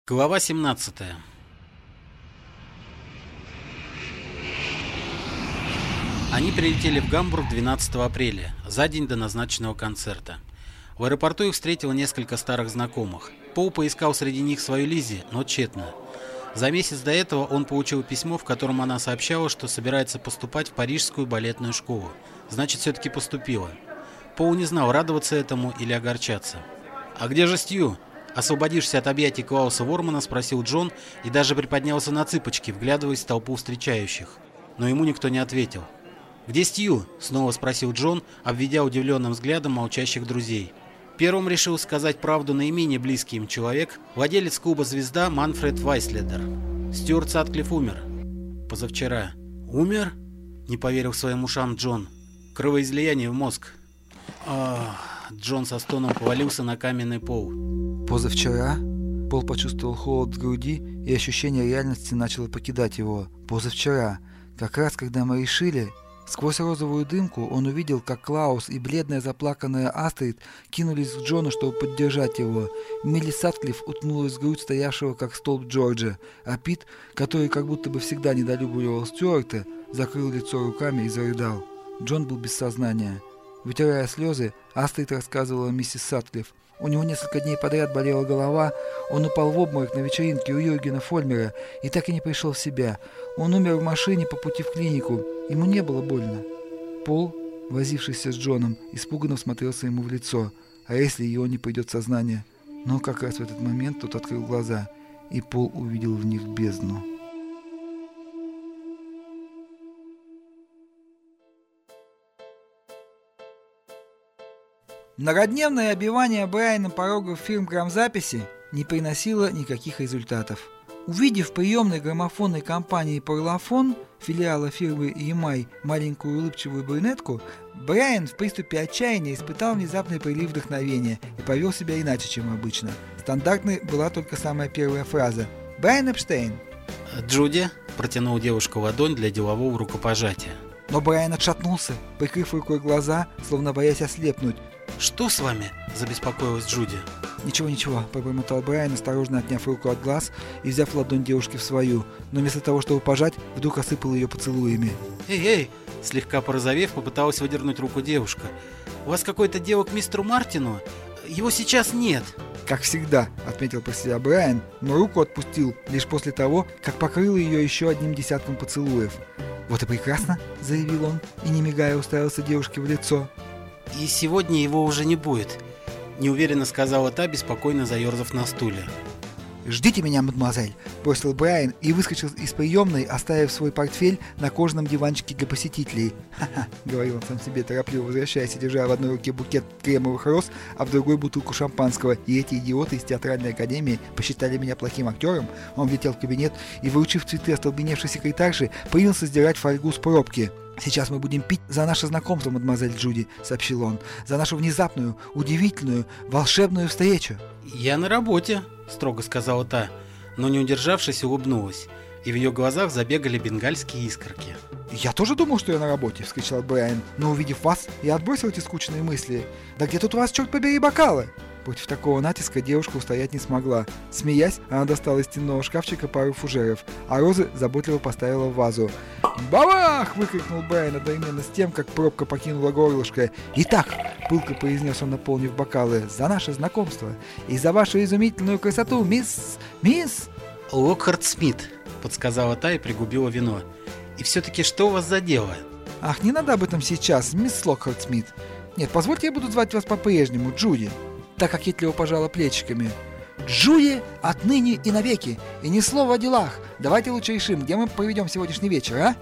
Глава 17. Они прилетели в Гамбург 12 апреля, за день до назначенного концерта. В аэропорту их встретило несколько старых знакомых. Пол поискал среди них свою Лиззи, но тщетно. За месяц до этого он получил письмо, в котором она сообщала, что собирается поступать в парижскую балетную школу. Значит, все-таки поступила. Пол не знал, радоваться этому или огорчаться. «А где же Стью?» Освободившись от объятий Клауса Вормана, спросил Джон и даже приподнялся на цыпочки, вглядываясь в толпу встречающих. Но ему никто не ответил. «Где Стью?» — снова спросил Джон, обведя удивленным взглядом молчащих друзей. Первым решил сказать правду наименее близкий им человек, владелец клуба «Звезда» Манфред Вайследер. Стюарт Сатклифф умер. Позавчера. «Умер?» — не поверил своим ушам Джон. «Кровоизлияние в мозг». Джон со стоном повалился на каменный пол. Позавчера? Пол почувствовал холод в груди, и ощущение реальности начало покидать его. Позавчера. Как раз когда мы решили... Сквозь розовую дымку он увидел, как Клаус и бледная заплаканная Астрид кинулись к Джону, чтобы поддержать его. Милли Сатклифф уткнулась в грудь стоявшего как столб Джорджа, а Пит, который как будто бы всегда недолюбливал Стюарта, закрыл лицо руками и зарыдал. Джон был без сознания. Вытирая слезы, Астрид рассказывала миссис Сатклифф. У него несколько дней подряд болела голова, он упал в обморок на вечеринке у Юргена Фольмера и так и не пришел в себя. Он умер в машине по пути в клинику, ему не было больно. Пол, возившийся с Джоном, испуганно смотрелся ему в лицо, а если его не придет в сознание? Но как раз в этот момент тот открыл глаза, и Пол увидел в них бездну. Многодневное обивание Брайаном порогов фирм грамзаписи не приносило никаких результатов. Увидев в приемной граммофонной компании «Парлофон» филиала фирмы «Ямай» маленькую улыбчивую брюнетку, Брайан в приступе отчаяния испытал внезапный прилив вдохновения и повел себя иначе, чем обычно. Стандартной была только самая первая фраза «Брайан Эпштейн». «Джуди», — протянул девушка ладонь для делового рукопожатия. Но Брайан отшатнулся, прикрыв рукой глаза, словно боясь ослепнуть. «Что с вами?» – забеспокоилась Джуди. «Ничего», – пробормотал Брайан, осторожно отняв руку от глаз и взяв ладонь девушки в свою, но вместо того, чтобы пожать, вдруг осыпал ее поцелуями. «Эй!» – слегка порозовев, попыталась выдернуть руку девушка. «У вас какое-то дело к мистеру Мартину? Его сейчас нет!» «Как всегда», – отметил про себя Брайан, но руку отпустил лишь после того, как покрыл ее еще одним десятком поцелуев. «Вот и прекрасно», – заявил он, и не мигая уставился девушке в лицо. «И сегодня его уже не будет», — неуверенно сказала та, беспокойно заерзав на стуле. «Ждите меня, мадемуазель», – бросил Брайан и выскочил из приемной, оставив свой портфель на кожаном диванчике для посетителей. «Ха-ха», – говорил он сам себе, торопливо возвращаясь и держа в одной руке букет кремовых роз, а в другой бутылку шампанского. И эти идиоты из театральной академии посчитали меня плохим актером. Он влетел в кабинет и, выручив цветы остолбеневшей секретарши, принялся сдирать фольгу с пробки. «Сейчас мы будем пить за наше знакомство, мадемуазель Джуди», — сообщил он, — «за нашу внезапную, удивительную, волшебную встречу». «Я на работе», — строго сказала та, но, не удержавшись, улыбнулась, и в ее глазах забегали бенгальские искорки. «Я тоже думал, что я на работе», — вскричал Брайан, «но, увидев вас, я отбросил эти скучные мысли. Да где тут у вас, черт побери, бокалы?» Против такого натиска девушка устоять не смогла. Смеясь, она достала из стенного шкафчика пару фужеров, а розы заботливо поставила в вазу. «Бабах!» — выкрикнул Брайан одновременно с тем, как пробка покинула горлышко. «Итак», — пылко произнес он, наполнив бокалы, — «за наше знакомство и за вашу изумительную красоту, мисс...» «Локхарт Смит», — подсказала та и пригубила вино. «И все-таки что у вас за дело?» «Ах, не надо об этом сейчас, мисс Локхарт Смит. Нет, позвольте, я буду звать вас по-прежнему, Джуди». Так кокетливо пожала плечиками. «Джуди отныне и навеки, и ни слова о делах. Давайте лучше решим, где мы проведем сегодняшний вечер, а?»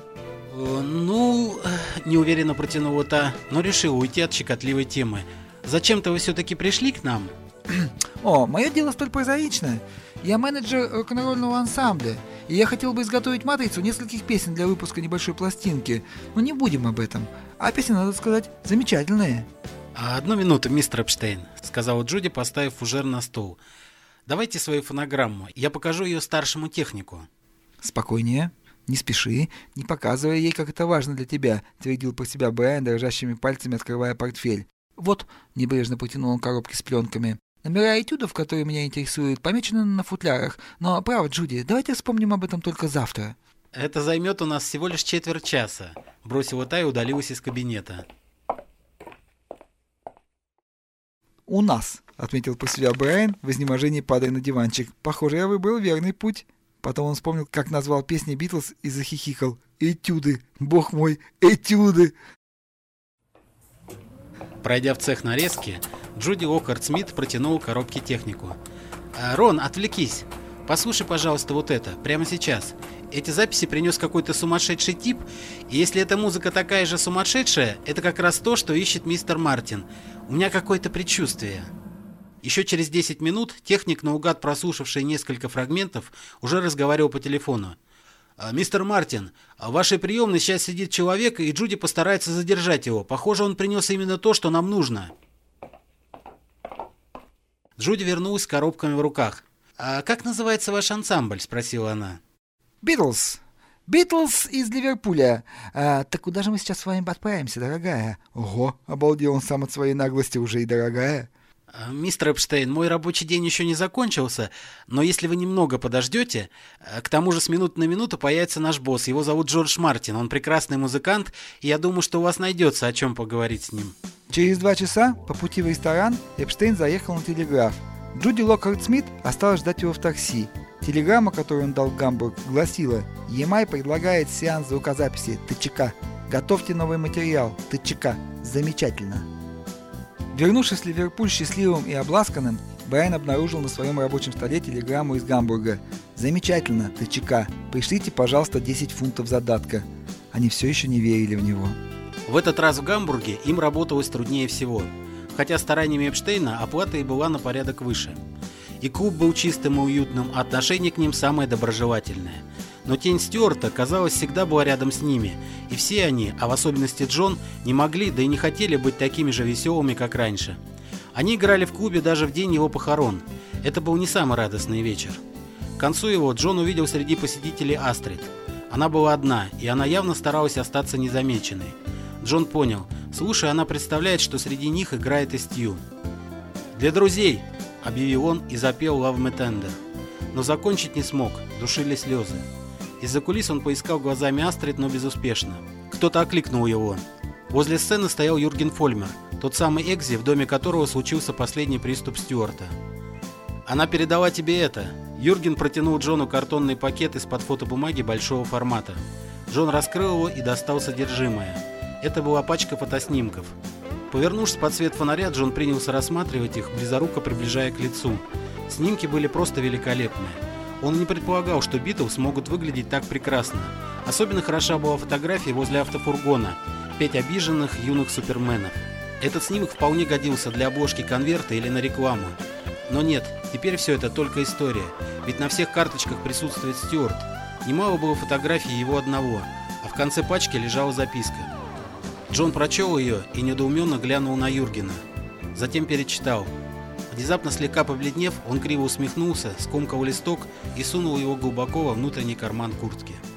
неуверенно протянула та, но решила уйти от щекотливой темы. «Зачем-то вы все-таки пришли к нам?» «О, мое дело столь прозаичное. Я менеджер рок-н-ролльного ансамбля, и я хотел бы изготовить матрицу нескольких песен для выпуска небольшой пластинки. Но не будем об этом. А песни, надо сказать, замечательные». «Одну минуту, мистер Эпштейн», — сказала Джуди, поставив фужер на стол. «Давайте свою фонограмму, я покажу ее старшему технику». «Спокойнее, не спеши, не показывай ей, как это важно для тебя», — твердил про себя Брайан, дрожащими пальцами открывая портфель. «Вот», — небрежно протянул он коробки с пленками. Номера этюдов, которые меня интересуют, помечены на футлярах. Но, право, Джуди, давайте вспомним об этом только завтра. Это займет у нас всего лишь четверть часа, бросила та и удалилась из кабинета. У нас, отметил про себя Брайан, в изнеможении падая на диванчик. Похоже, я выбрал верный путь. Потом он вспомнил, как назвал песни Битлз и захихикал. Этюды, бог мой, этюды! Пройдя в цех нарезки, Джуди Локхарт-Смит протянул коробки технику. «Рон, отвлекись! Послушай, пожалуйста, вот это, прямо сейчас. Эти записи принес какой-то сумасшедший тип, и если эта музыка такая же сумасшедшая, это как раз то, что ищет мистер Мартин. У меня какое-то предчувствие». Еще через 10 минут техник, наугад прослушавший несколько фрагментов, уже разговаривал по телефону. «Мистер Мартин, в вашей приемной сейчас сидит человек, и Джуди постарается задержать его. Похоже, он принес именно то, что нам нужно». Джуди вернулась с коробками в руках. «А как называется ваш ансамбль?» – спросила она. «Битлз. Битлз из Ливерпуля. Так куда же мы сейчас с вами отправимся, дорогая?» «Ого, обалдел он сам от своей наглости уже и дорогая». «Мистер Эпштейн, мой рабочий день еще не закончился, но если вы немного подождете, к тому же с минуты на минуту появится наш босс. Его зовут Джордж Мартин, он прекрасный музыкант, и я думаю, что у вас найдется о чем поговорить с ним». Через 2 часа по пути в ресторан Эпштейн заехал на телеграф. Джуди Локхарт-Смит осталась ждать его в такси. Телеграмма, которую он дал в Гамбург, гласила: «EMI предлагает сеанс звукозаписи ТЧК. Готовьте новый материал ТЧК. Замечательно». Вернувшись в Ливерпуль счастливым и обласканным, Брайан обнаружил на своем рабочем столе телеграмму из Гамбурга. «Замечательно, ТЧК. Пришлите, пожалуйста, 10 фунтов задатка». Они все еще не верили в него. В этот раз в Гамбурге им работалось труднее всего, хотя стараниями Эпштейна оплата и была на порядок выше. И клуб был чистым и уютным, а отношение к ним самое доброжелательное. Но тень Стюарта, казалось, всегда была рядом с ними, и все они, а в особенности Джон, не могли, да и не хотели быть такими же веселыми, как раньше. Они играли в клубе даже в день его похорон. Это был не самый радостный вечер. К концу его Джон увидел среди посетителей Астрид. Она была одна, и она явно старалась остаться незамеченной. Джон понял, слушая, она представляет, что среди них играет и Стью. «Для друзей!» – объявил он и запел «Love Me Tender». Но закончить не смог, душили слезы. Из-за кулис он поискал глазами Астрид, но безуспешно. Кто-то окликнул его. Возле сцены стоял Юрген Фольмер, тот самый Экзи, в доме которого случился последний приступ Стюарта. «Она передала тебе это». Юрген протянул Джону картонный пакет из-под фотобумаги большого формата. Джон раскрыл его и достал содержимое. Это была пачка фотоснимков. Повернувшись под свет фонаря, Джон принялся рассматривать их, близоруко приближая к лицу. Снимки были просто великолепные. Он не предполагал, что Битлз могут выглядеть так прекрасно. Особенно хороша была фотография возле автофургона. 5 обиженных юных суперменов. Этот снимок вполне годился для обложки конверта или на рекламу. Но нет, теперь все это только история. Ведь на всех карточках присутствует Стюарт. Немало было фотографий его одного, а в конце пачки лежала записка. Джон прочел ее и недоуменно глянул на Юргена. Затем перечитал. Внезапно слегка побледнев, он криво усмехнулся, скомкал листок и сунул его глубоко во внутренний карман куртки.